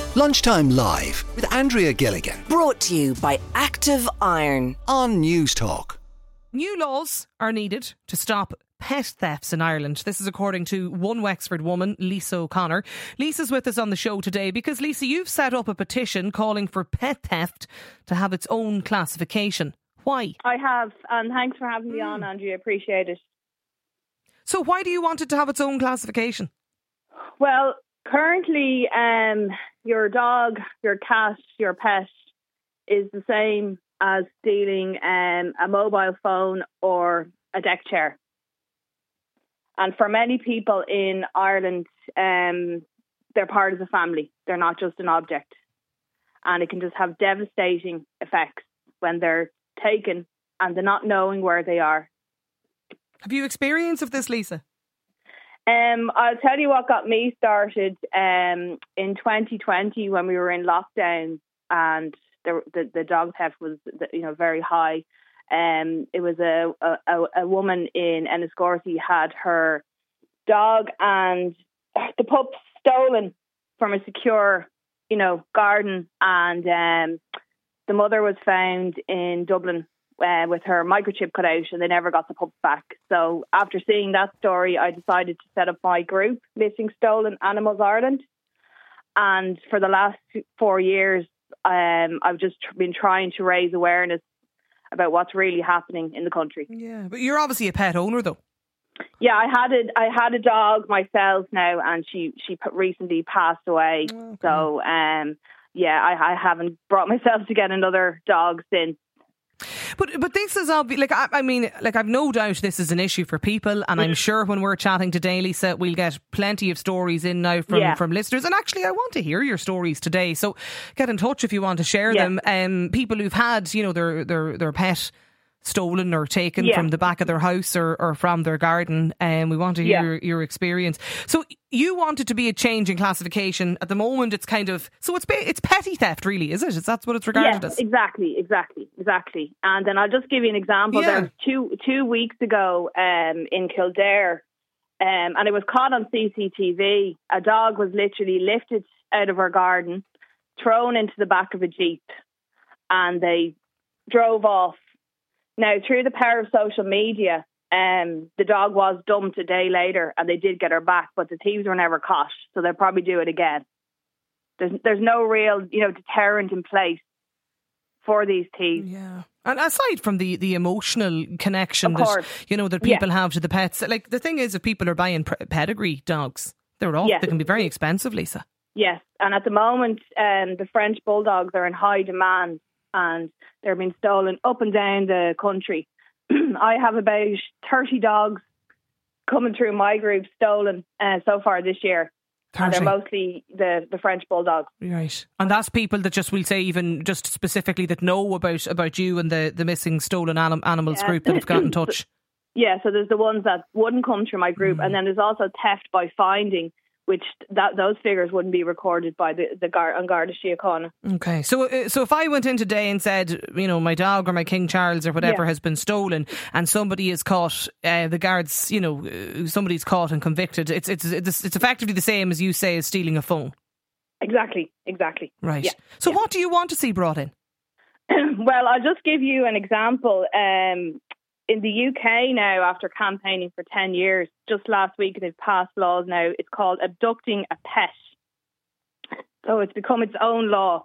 Lunchtime Live with Andrea Gilligan Brought to you by Active Iron on News Talk. New laws are needed to stop pet thefts in Ireland. This is according to one Wexford woman, Lisa O'Connor. Lisa's with us on the show today because, Lisa, you've set up a petition calling for pet theft to have its own classification. Why? I have, and thanks for having me on, Andrea. Appreciate it. So why do you want it to have its own classification? Well, currently, your dog, your cat, your pet is the same as stealing a mobile phone or a deck chair. And for many people in Ireland, they're part of the family. They're not just an object. And it can just have devastating effects when they're taken and they're not knowing where they are. Have you experience of this, Lisa? I'll tell you what got me started in 2020 when we were in lockdown and the dog theft was very high. It was a woman in Enniscorthy had her dog and the pup stolen from a secure, garden, and the mother was found in Dublin with her microchip cut out, and they never got the pup back. So after seeing that story, I decided to set up my group, Missing Stolen Animals Ireland. And for the last 4 years, I've just been trying to raise awareness about what's really happening in the country. Yeah, but you're obviously a pet owner, though. Yeah, I had a dog myself now, and she recently passed away. Okay. So, I haven't brought myself to get another dog since. But this is I've no doubt this is an issue for people, and I'm sure when we're chatting today, Lisa, we'll get plenty of stories in now from listeners. And actually, I want to hear your stories today. So get in touch if you want to share them. People who've had their pet stolen or taken from the back of their house or from their garden, and we want to hear your experience. So you want it to be a change in classification. At the moment it's kind of, so it's petty theft, really, is it? That's what it's regarded as. Exactly. And then I'll just give you an example. There was two weeks ago in Kildare, and it was caught on CCTV. A dog was literally lifted out of her garden, thrown into the back of a Jeep, and they drove off. Now, through the power of social media, the dog was dumped a day later and they did get her back, but the thieves were never caught, so they'll probably do it again. There's no real, deterrent in place for these thieves. Yeah. And aside from the emotional connection that people have to the pets, like the thing is, if people are buying pedigree dogs, they can be very expensive, Lisa. Yes, and at the moment, the French bulldogs are in high demand, and they're being stolen up and down the country. I have about 30 dogs coming through my group stolen so far this year. 30. And they're mostly the French bulldogs. Right. And that's people that just will say, even just specifically, that know about you and the Missing Stolen Animals group that have got in touch. So there's the ones that wouldn't come through my group, and then there's also theft by finding, which those figures wouldn't be recorded by the An Garda Síochána. Okay, so if I went in today and said, my dog or my King Charles or whatever has been stolen, and somebody is caught, the guards, somebody's caught and convicted, it's effectively the same as you say as stealing a phone. Exactly. Right. Yeah. So what do you want to see brought in? Well, I'll just give you an example. In the UK now, after campaigning for 10 years, just last week they've passed laws now. It's called abducting a pet. So it's become its own law.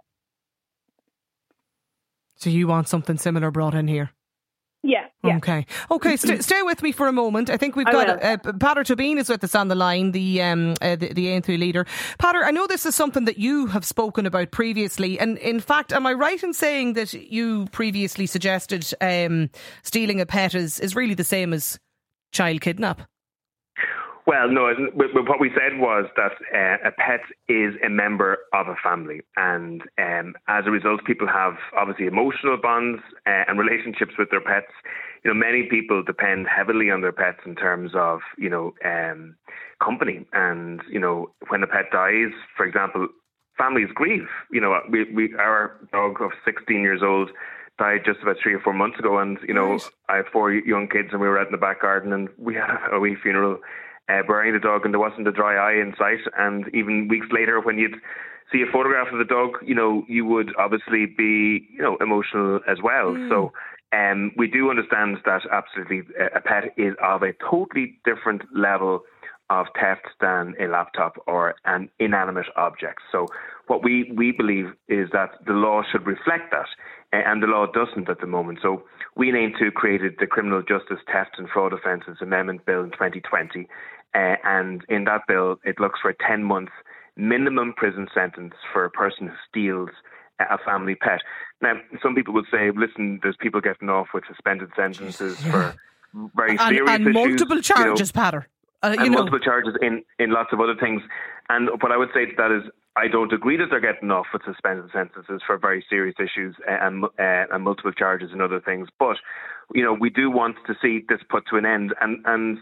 So you want something similar brought in here? Yeah. Okay. Stay with me for a moment. I think we've got Peadar Tóibín is with us on the line, the Aintree leader. Peadar, I know this is something that you have spoken about previously, and in fact, am I right in saying that you previously suggested stealing a pet is really the same as child kidnap? Well, no, what we said was that a pet is a member of a family, and as a result, people have obviously emotional bonds and relationships with their pets. Many people depend heavily on their pets in terms of, company. And, when a pet dies, for example, families grieve. Our dog of 16 years old died just about 3 or 4 months ago, and, I have 4 young kids, and we were out in the back garden, and we had a wee funeral burying the dog and there wasn't a dry eye in sight. And even weeks later, when you'd see a photograph of the dog, you would obviously be, emotional as well. So we do understand that absolutely a pet is of a totally different level of theft than a laptop or an inanimate object. So what we believe is that the law should reflect that, and the law doesn't at the moment. So we aim to create the Criminal Justice Theft and Fraud Offences Amendment Bill in 2020, and in that bill it looks for a 10-month minimum prison sentence for a person who steals a family pet. Now, some people would say, listen, there's people getting off with suspended sentences for very serious and issues. Multiple charges, Patter. Multiple charges in lots of other things. And what I would say to that is, I don't agree that they're getting off with suspended sentences for very serious issues and multiple charges and other things. But, we do want to see this put to an end. And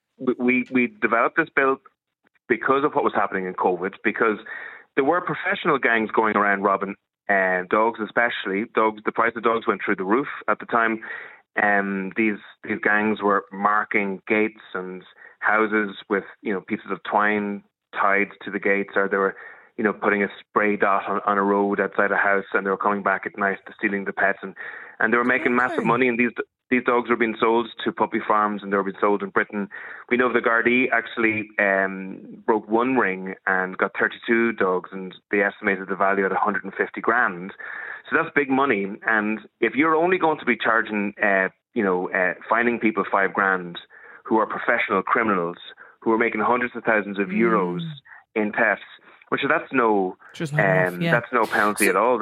we developed this bill because of what was happening in COVID, because there were professional gangs going around robbing dogs, especially dogs. The price of dogs went through the roof at the time. These gangs were marking gates and houses with pieces of twine tied to the gates, or they were putting a spray dot on a road outside a house, and they were coming back at night to stealing the pets, and they were making massive money. And these dogs were being sold to puppy farms, and they were being sold in Britain. We know the Gardaí actually broke one ring and got 32 dogs, and they estimated the value at 150 grand. So that's big money. And if you're only going to be charging, fining people 5 grand who are professional criminals who are making hundreds of thousands of euros in thefts, which that's no penalty at all.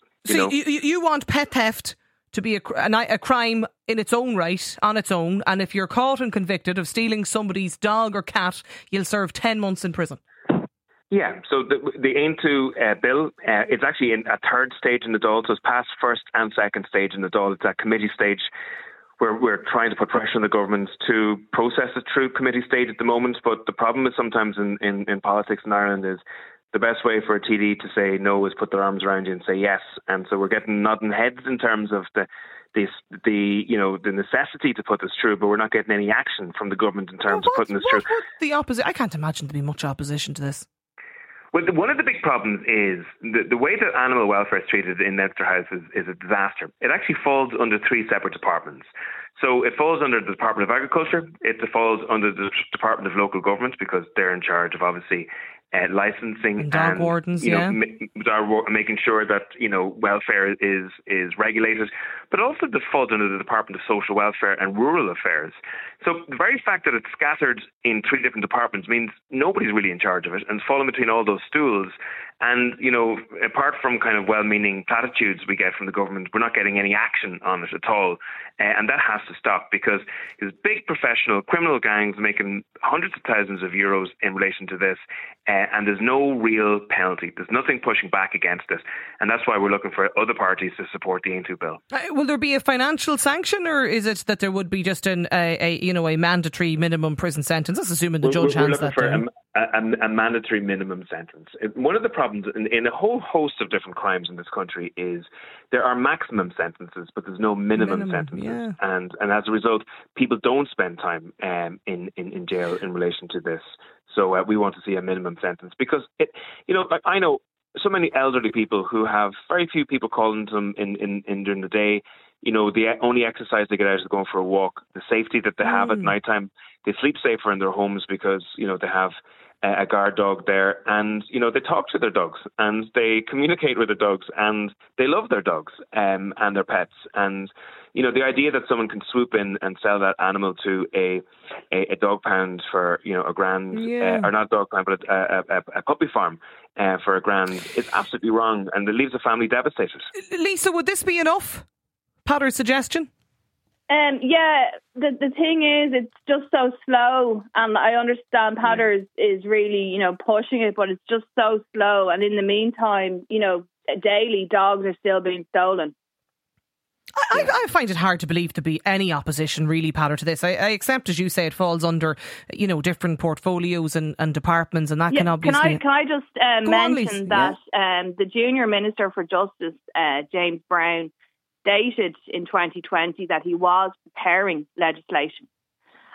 You want pet theft to be a crime in its own right, on its own, and if you're caught and convicted of stealing somebody's dog or cat, you'll serve 10 months in prison. Yeah, so the Aim to bill, it's actually in a third stage in the Dáil, so it's past first and second stage in the Dáil. It's at committee stage. We're trying to put pressure on the government to process it through committee stage at the moment, but the problem is sometimes in politics in Ireland is the best way for a TD to say no is put their arms around you and say yes. And so we're getting nodding heads in terms of the necessity to put this through, but we're not getting any action from the government in terms of putting this through. The opposite? I can't imagine there be much opposition to this. Well, one of the big problems is the way that animal welfare is treated in Leinster House is a disaster. It actually falls under 3 separate departments. So it falls under the Department of Agriculture, it falls under the Department of Local Government, because they're in charge of obviously licensing and dog wardens, making sure that welfare is regulated, but also the falls under the Department of Social Welfare and Rural Affairs. So the very fact that it's scattered in 3 different departments means nobody's really in charge of it, and it's fallen between all those stools. And apart from kind of well-meaning platitudes we get from the government, we're not getting any action on it at all, and that has to stop, because there's big professional criminal gangs making hundreds of thousands of euros in relation to this. And there's no real penalty. There's nothing pushing back against it. And that's why we're looking for other parties to support the Aim to bill. Will there be a financial sanction, or is it that there would be just a mandatory minimum prison sentence? That's assuming the judge hands that down. A mandatory minimum sentence. One of the problems in a whole host of different crimes in this country is there are maximum sentences, but there's no minimum sentences. Yeah. And as a result, people don't spend time in jail in relation to this. So we want to see a minimum sentence, because I know so many elderly people who have very few people calling to them in during the day. The only exercise they get out is going for a walk. The safety that they have at nighttime, they sleep safer in their homes because they have a guard dog there, and they talk to their dogs and they communicate with their dogs and they love their dogs and their pets. And the idea that someone can swoop in and sell that animal to a dog pound for a grand, or not dog pound, but a puppy farm for a grand is absolutely wrong, and it leaves the family devastated. Lisa, would this be enough? Patter's suggestion? The thing is, it's just so slow, and I understand Patter is really, pushing it, but it's just so slow. And in the meantime, daily dogs are still being stolen. I find it hard to believe to be any opposition really, Patter, to this. I accept, as you say, it falls under different portfolios and departments, and that can obviously. Can I just mention that the Junior Minister for Justice, James Brown, stated in 2020 that he was preparing legislation.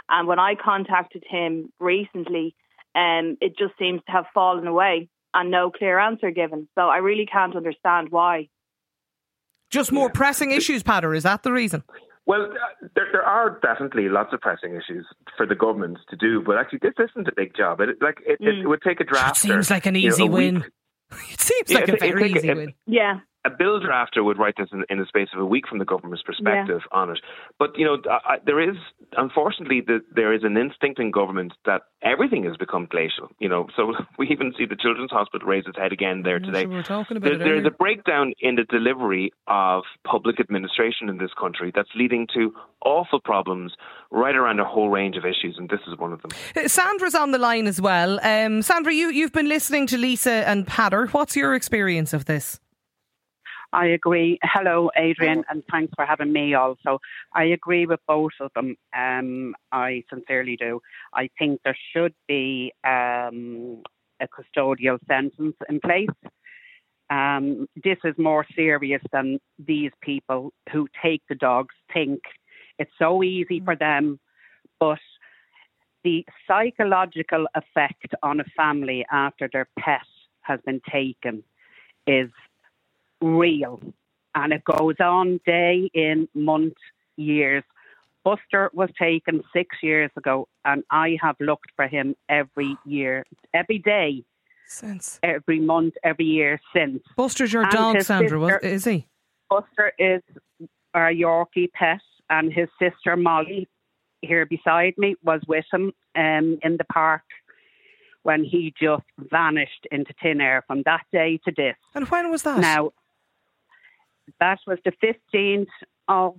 And when I contacted him recently, it just seems to have fallen away and no clear answer given. So I really can't understand why. Just more pressing issues, Peadar, is that the reason? Well, there are definitely lots of pressing issues for the government to do, but actually this isn't a big job. It would take a drafter. It seems like an easy win. It seems like a very easy win. Yeah. A bill drafter would write this in the space of a week from the government's perspective on it. But, there is, unfortunately, there is an instinct in government that everything has become glacial. So we even see the Children's Hospital raise its head again there today. Sure, we're talking about There's a breakdown in the delivery of public administration in this country that's leading to awful problems right around a whole range of issues, and this is one of them. Sandra's on the line as well. Sandra, you've been listening to Lisa and Peadar. What's your experience of this? I agree. Hello, Adrian, and thanks for having me also. I agree with both of them. I sincerely do. I think there should be a custodial sentence in place. This is more serious than these people who take the dogs think. It's so easy for them, but the psychological effect on a family after their pet has been taken is real, and it goes on day in, month, years. Buster was taken 6 years ago, and I have looked for him every year, every day, since every month, every year since. Buster's your dog, Sandra, is he? Buster is our Yorkie pet, and his sister Molly, here beside me, was with him in the park when he just vanished into thin air from that day to this. And when was that? Now, that was the 15th of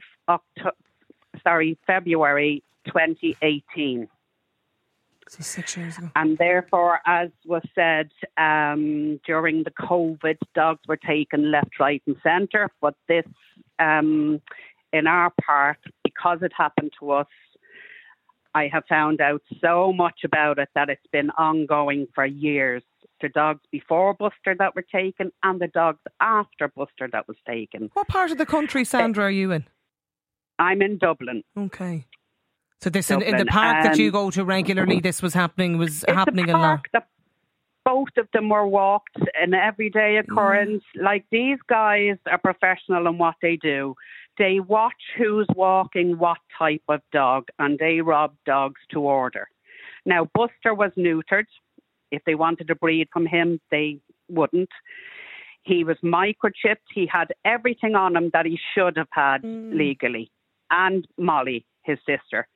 February 2018. So 6 years ago. And therefore, as was said, during the COVID, dogs were taken left, right and centre. But this, in our park, because it happened to us, I have found out so much about it that it's been ongoing for years. The dogs before Buster that were taken and the dogs after Buster that was taken. What part of the country, Sandra, are you in? I'm in Dublin. Okay. So this Dublin, in the park that you go to regularly, this was happening a lot. Both of them were walked, an everyday occurrence. Like, these guys are professional in what they do. They watch who's walking what type of dog, and they rob dogs to order. Now, Buster was neutered. If they wanted to breed from him, they wouldn't. He was microchipped. He had everything on him that he should have had legally. And Molly, his sister.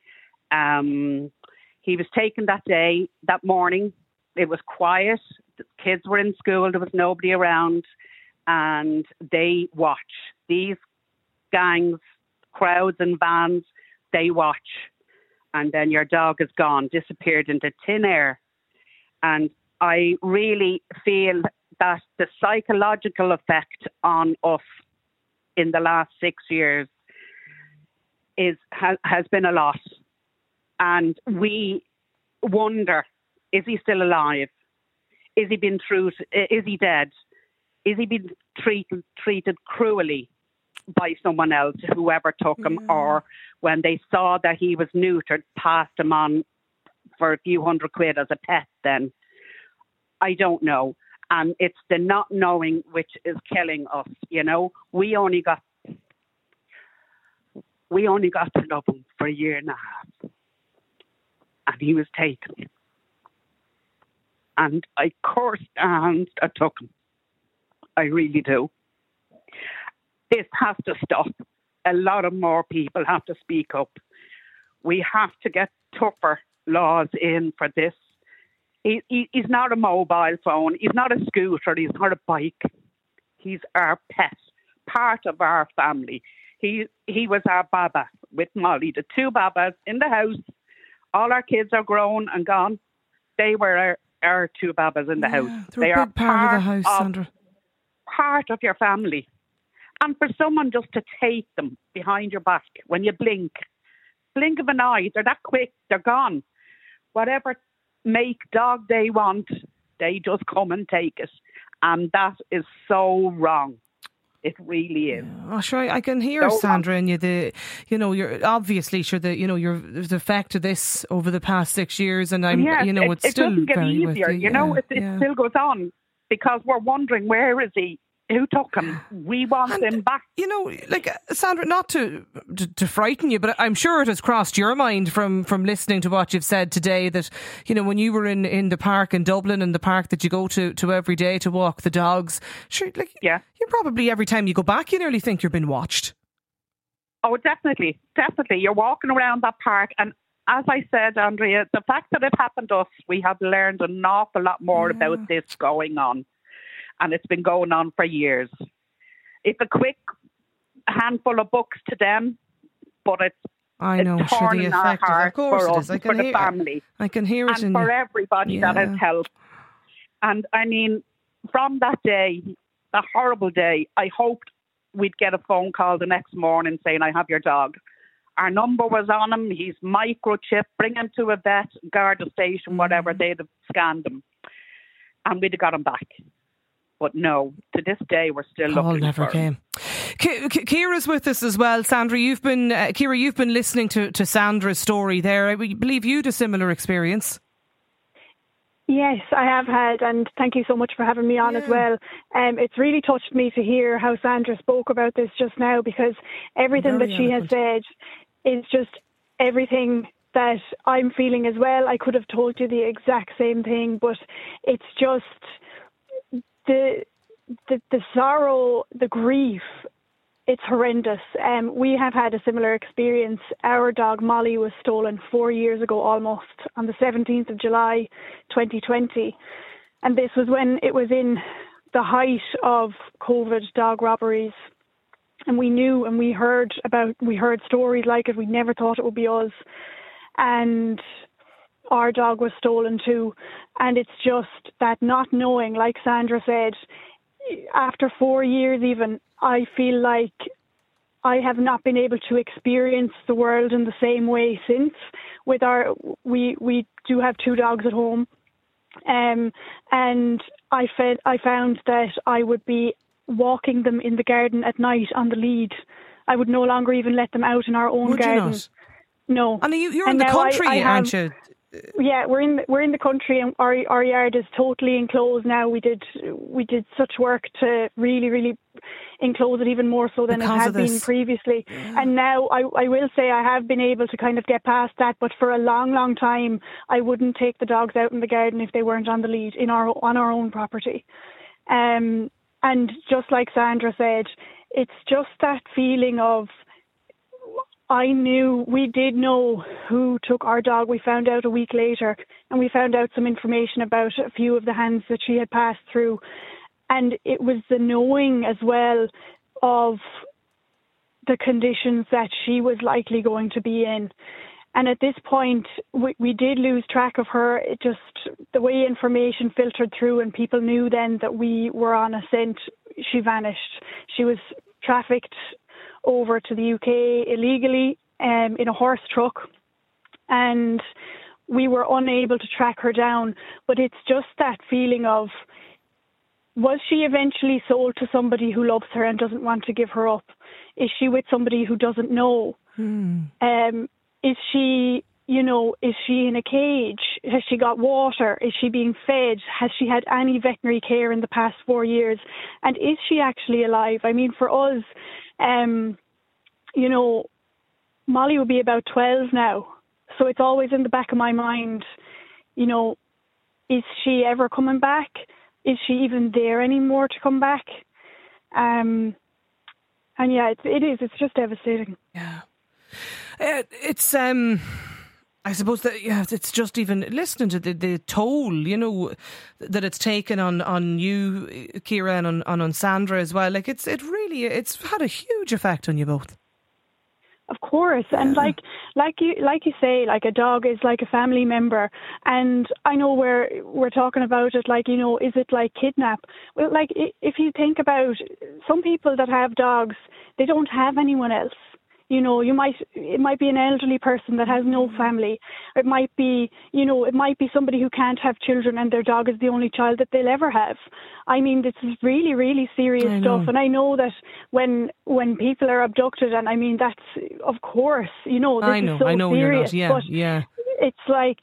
He was taken that morning. It was quiet. The kids were in school. There was nobody around. And they watch. These gangs, crowds and vans, they watch. And then your dog is gone, disappeared into thin air. And I really feel that the psychological effect on us in the last 6 years has been a lot. And we wonder, is he still alive? Is he been is he dead? Is he been treated cruelly by someone else, whoever took him, or when they saw that he was neutered, passed him on for a few £100 as a pet then? I don't know. And it's the not knowing which is killing us, We only got to love him for a year and a half. And he was taken. And I cursed and I took him. I really do. This has to stop. A lot of more people have to speak up. We have to get tougher laws in for this. He's not a mobile phone. He's not a scooter. He's not a bike. He's our pet, part of our family. He was our baba with Molly, the two babas in the house. All our kids are grown and gone. They were our two babas in the house. They are part of the house, Sandra. Part of your family. And for someone just to take them behind your back when you blink of an eye, they're that quick, they're gone. Whatever make dog they want, they just come and take it. And that is so wrong. It really is. Oh, sure, I can hear, Sandra, and you're obviously sure that you're affected this over the past 6 years, and it's still doesn't get very easier. It still goes on because we're wondering, where is he? Who took him? We want him back. Sandra, not to frighten you, but I'm sure it has crossed your mind from listening to what you've said today that, when you were in the park in Dublin, in the park that you go to every day to walk the dogs, sure, you probably, every time you go back, you nearly think you're being watched. Oh, definitely. Definitely. You're walking around that park, and as I said, Andrea, the fact that it happened to us, we have learned an awful lot more about this going on. And it's been going on for years. It's a quick handful of books to them, but it's torn in our heart for us, for the family. I can hear it. And for everybody that has helped. And I mean, from that day, that horrible day, I hoped we'd get a phone call the next morning saying, I have your dog. Our number was on him. He's microchipped. Bring him to a vet, Garda station, whatever. They'd have scanned him. And we'd have got him back. But no, to this day, we're still looking never for him. Ciara's with us as well. Sandra, Ciara, you've been listening to Sandra's story there. I believe you had a similar experience. Yes, I have had, and thank you so much for having me on as well. It's really touched me to hear how Sandra spoke about this just now, because everything that she has said is just everything that I'm feeling as well. I could have told you the exact same thing, but it's just the sorrow, the grief, it's horrendous. We have had a similar experience. Our dog Molly was stolen 4 years ago almost, on the 17th of July 2020. And this was when it was in the height of COVID dog robberies. And we knew and we heard stories like it. We never thought it would be us. And our dog was stolen too. And it's just that not knowing, like Sandra said, after 4 years even, I feel like I have not been able to experience the world in the same way since. We do have 2 dogs at home. And I found that I would be walking them in the garden at night on the lead. I would no longer even let them out in our own garden. You not? No. And you're in the country, aren't you? Yeah, we're in the country, and our yard is totally enclosed now. We did such work to really, really enclose it even more so than it had been previously. Yeah. And now I will say I have been able to kind of get past that, but for a long, long time I wouldn't take the dogs out in the garden if they weren't on the lead on our own property. And just like Sandra said, it's just that feeling of, we did know who took our dog. We found out a week later, and we found out some information about a few of the hands that she had passed through. And it was the knowing as well of the conditions that she was likely going to be in. And at this point, we did lose track of her. It just, the way information filtered through and people knew then that we were on a scent, she vanished. She was trafficked over to the UK illegally in a horse truck, and we were unable to track her down. But it's just that feeling of, was she eventually sold to somebody who loves her and doesn't want to give her up? Is she with somebody who doesn't know? Is she in a cage? Has she got water? Is she being fed? Has she had any veterinary care in the past 4 years? And is she actually alive? I mean, for us, Molly will be about 12 now. So it's always in the back of my mind, is she ever coming back? Is she even there anymore to come back? And yeah, it's just devastating. Yeah. It's I suppose that it's just even listening to the toll, that it's taken on you, Ciara, and on Sandra as well. Like it's had a huge effect on you both. Of course, and like you say, like a dog is like a family member, and I know we're talking about it like, is it like kidnap? Well, like if you think about some people that have dogs, they don't have anyone else. You know, it might be an elderly person that has no family. It might be, it might be somebody who can't have children and their dog is the only child that they'll ever have. I mean, this is really, really serious stuff. And I know that when people are abducted, and I mean, that's, of course, this is so serious. But it's like,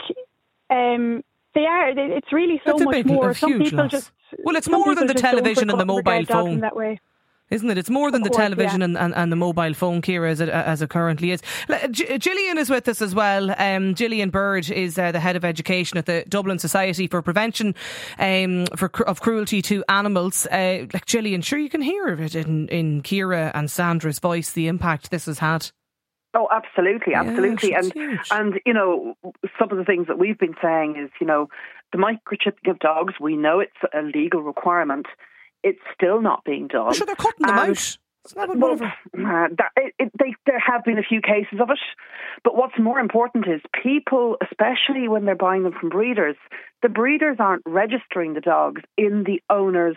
it's really so much more. Some people just... Well, it's more than the television and the mobile phone. That way. Isn't it? It's more than the television and the mobile phone, Ciara, as it currently is. Gillian is with us as well. Gillian Bird is the head of education at the Dublin Society for Prevention of Cruelty to Animals. Gillian, sure you can hear it in Ciara and Sandra's voice, the impact this has had. Oh, absolutely. And some of the things that we've been saying is, the microchipping of dogs, we know it's a legal requirement. It's still not being done. Sure, they're cutting them out. There have been a few cases of it, but what's more important is people, especially when they're buying them from breeders, the breeders aren't registering the dogs in the owner's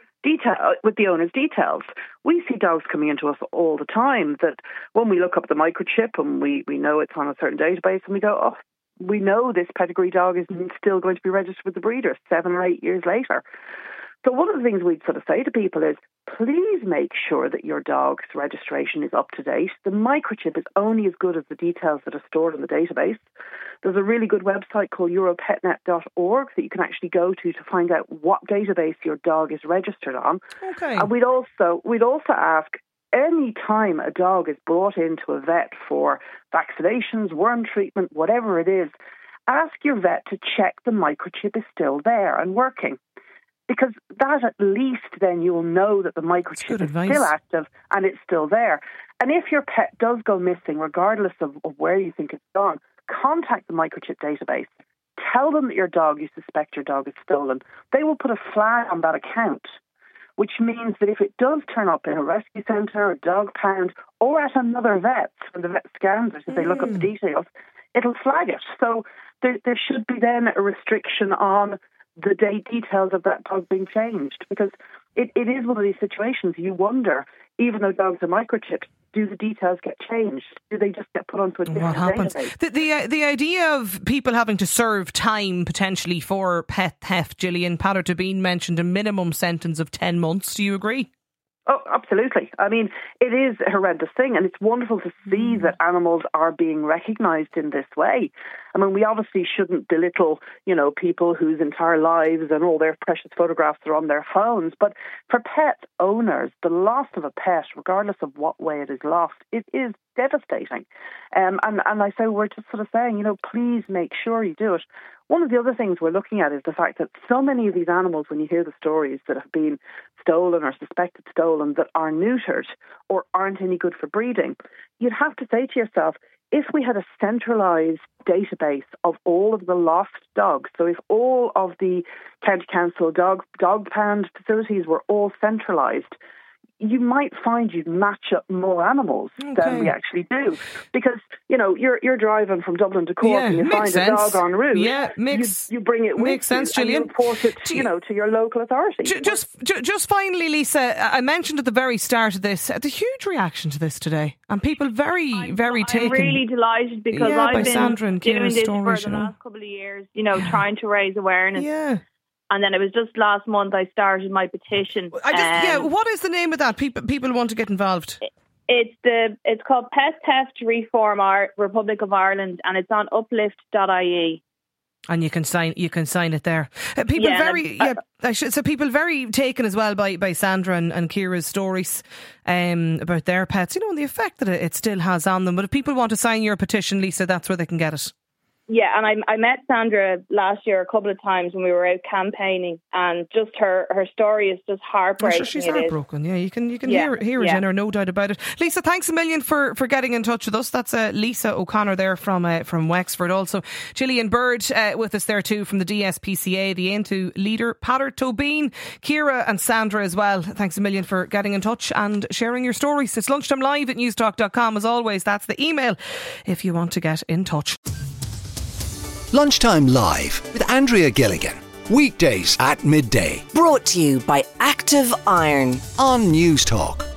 with the owner's details. We see dogs coming into us all the time that when we look up the microchip and we know it's on a certain database and we go, oh, we know this pedigree dog is still going to be registered with the breeder 7 or 8 years later. So one of the things we'd sort of say to people is, please make sure that your dog's registration is up to date. The microchip is only as good as the details that are stored in the database. There's a really good website called europetnet.org that you can actually go to find out what database your dog is registered on. Okay. And we'd also ask, any time a dog is brought into a vet for vaccinations, worm treatment, whatever it is, ask your vet to check the microchip is still there and working. Because that at least then you'll know that the microchip is still active and it's still there. And if your pet does go missing, regardless of where you think it's gone, contact the microchip database. Tell them that you suspect your dog is stolen. They will put a flag on that account, which means that if it does turn up in a rescue centre, a dog pound, or at another vet, when the vet scans it, if they look up the details, it'll flag it. So there should be then a restriction on the details of that dog being changed, because it is one of these situations you wonder, even though dogs are microchipped, do the details get changed? Do they just get put onto a different database? The idea of people having to serve time potentially for pet theft, Gillian, Peadar Tóibín mentioned a minimum sentence of 10 months. Do you agree? Oh, absolutely. I mean, it is a horrendous thing, and it's wonderful to see that animals are being recognised in this way. I mean, we obviously shouldn't belittle, people whose entire lives and all their precious photographs are on their phones. But for pet owners, the loss of a pet, regardless of what way it is lost, it is devastating. And I say, we're just sort of saying, please make sure you do it. One of the other things we're looking at is the fact that so many of these animals, when you hear the stories that have been stolen or suspected stolen, that are neutered or aren't any good for breeding, you'd have to say to yourself, if we had a centralised database of all of the lost dogs, so if all of the county council dog pound facilities were all centralised, you might find you'd match up more animals than we actually do. Because, you're driving from Dublin to Cork and you find a dog en route. Yeah, you bring it with makes sense, Gillian. And you report it, to your local authority. Just finally, Lisa, I mentioned at the very start of this, the huge reaction to this today. And people very, very taken. I'm really delighted because I've been doing this for the last couple of years, trying to raise awareness. Yeah. And then it was just last month I started my petition. What is the name of that? People want to get involved. It's called Pet Theft Reform Republic of Ireland, and it's on uplift.ie. And you can sign it there. People very taken as well by Sandra and Ciara's stories about their pets, and the effect that it still has on them. But if people want to sign your petition, Lisa, that's where they can get it. Yeah, and I met Sandra last year a couple of times when we were out campaigning, and just her story is just heartbreaking. She's heartbroken. Yeah, you can hear it in her, no doubt about it. Lisa, thanks a million for getting in touch with us. That's Lisa O'Connor there from Wexford. Also, Gillian Bird with us there too from the DSPCA, the Aintu leader, Peadar Tóibín, Ciara and Sandra as well. Thanks a million for getting in touch and sharing your stories. It's lunchtimelive@newstalk.com as always. That's the email if you want to get in touch. Lunchtime Live with Andrea Gilligan. Weekdays at midday. Brought to you by Active Iron On Newstalk.